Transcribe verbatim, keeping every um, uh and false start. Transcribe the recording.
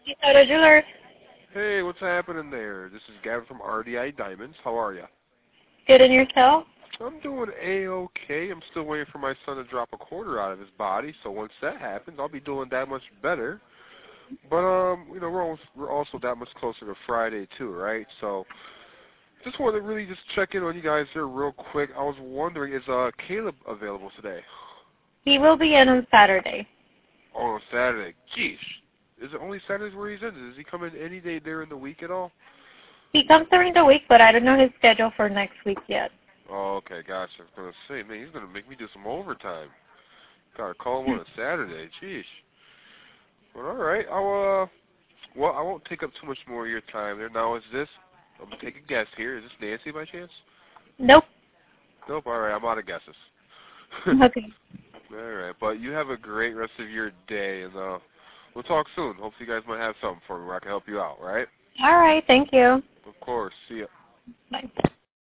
Minnesota Jewelers. Hey, what's happening there? This is Gavin from R D I Diamonds. How are you? Good in yourself? I'm doing A-okay. I'm still waiting for my son to drop a quarter out of his body, so once that happens, I'll be doing that much better. But, um, you know, we're almost, we're also that much closer to Friday, too, right? So, just wanted to really just check in on you guys here real quick. I was wondering, is uh, Caleb available today? He will be in on Saturday. Oh, on Saturday. Geesh. Is it only Saturdays where he's in? Does he come in any day during the week at all? He comes during the week, but I don't know his schedule for next week yet. Oh, okay, gotcha. I was going to say, man, he's going to make me do some overtime. Got to call him on a Saturday. Jeez. Well, all right. I'll, uh, well, I won't take up too much more of your time there. Now, is this, I'm going to take a guess here. Is this Nancy by chance? Nope. Nope. All right. I'm out of guesses. Okay. All right. But you have a great rest of your day, and uh, we'll talk soon. Hopefully you guys might have something for me where I can help you out, all right? All right. Thank you. Of course. See ya.